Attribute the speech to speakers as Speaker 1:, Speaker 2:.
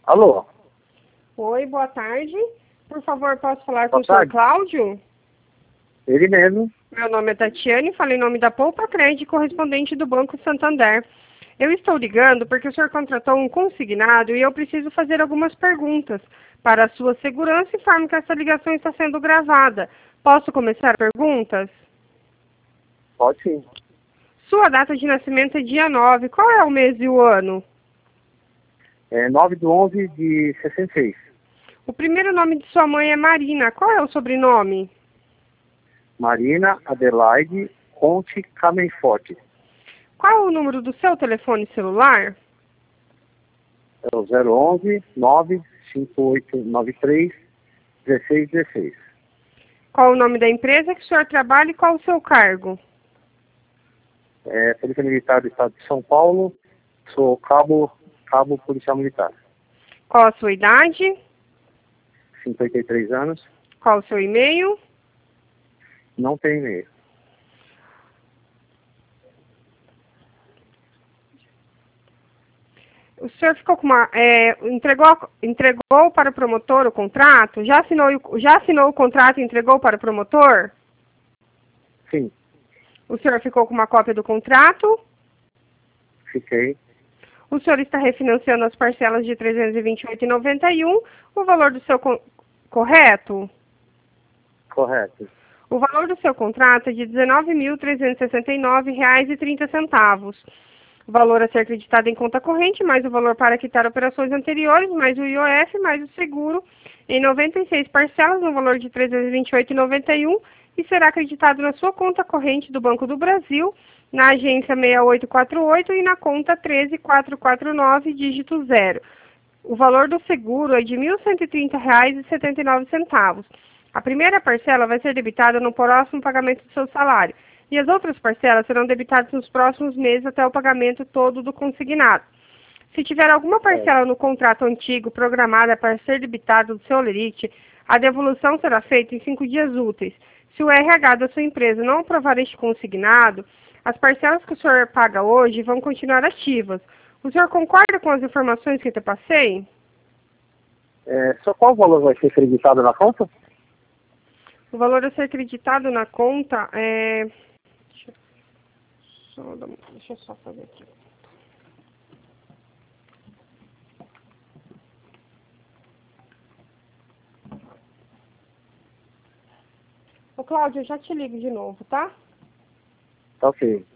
Speaker 1: Alô?
Speaker 2: Oi, boa tarde. Por favor, posso falar com
Speaker 1: Boa
Speaker 2: o senhor
Speaker 1: tarde.
Speaker 2: Cláudio?
Speaker 1: Ele mesmo.
Speaker 2: Meu nome é Tatiane, falei em nome da Poupa Crédito, correspondente do Banco Santander. Eu estou ligando porque o senhor contratou um consignado e eu preciso fazer algumas perguntas para a sua segurança e informo que essa ligação está sendo gravada. Posso começar perguntas?
Speaker 1: Pode sim.
Speaker 2: Sua data de nascimento é dia 9. Qual é o mês e o ano?
Speaker 1: É 9/11 de 66.
Speaker 2: O primeiro nome de sua mãe é Marina. Qual é o sobrenome?
Speaker 1: Marina Adelaide Conte Camenforte.
Speaker 2: Qual é o número do seu telefone celular?
Speaker 1: É o 011 95893 1616.
Speaker 2: Qual o nome da empresa que o senhor trabalha e qual o seu cargo?
Speaker 1: É Polícia Militar do Estado de São Paulo. Sou cabo policial militar.
Speaker 2: Qual a sua idade?
Speaker 1: 53 anos.
Speaker 2: Qual o seu e-mail?
Speaker 1: Não tenho e-mail.
Speaker 2: O senhor ficou com uma, entregou para o promotor o contrato? Já assinou o contrato e entregou para o promotor?
Speaker 1: Sim,
Speaker 2: O senhor ficou com uma cópia do contrato?
Speaker 1: fiquei.
Speaker 2: O senhor está refinanciando as parcelas de R$ 328,91. O valor do seu correto?
Speaker 1: Correto.
Speaker 2: O valor do seu contrato é de R$ 19.369,30. O valor a ser acreditado em conta corrente, mais o valor para quitar operações anteriores, mais o IOF, mais o seguro, em 96 parcelas, no valor de R$ 328,91, e será acreditado na sua conta corrente do Banco do Brasil, na agência 6848 e na conta 13449, dígito 0. O valor do seguro é de R$ 1.130,79. A primeira parcela vai ser debitada no próximo pagamento do seu salário. E as outras parcelas serão debitadas nos próximos meses até o pagamento todo do consignado. Se tiver alguma parcela no contrato antigo programada para ser debitada do seu holerite, a devolução será feita em 5 dias úteis. Se o RH da sua empresa não aprovar este consignado, as parcelas que o senhor paga hoje vão continuar ativas. O senhor concorda com as informações que eu te passei?
Speaker 1: Só qual valor vai ser acreditado na conta?
Speaker 2: O valor a ser acreditado na conta é... Deixa eu só fazer aqui. Ô, Cláudio, eu já te ligo de novo, tá?
Speaker 1: Tá ok.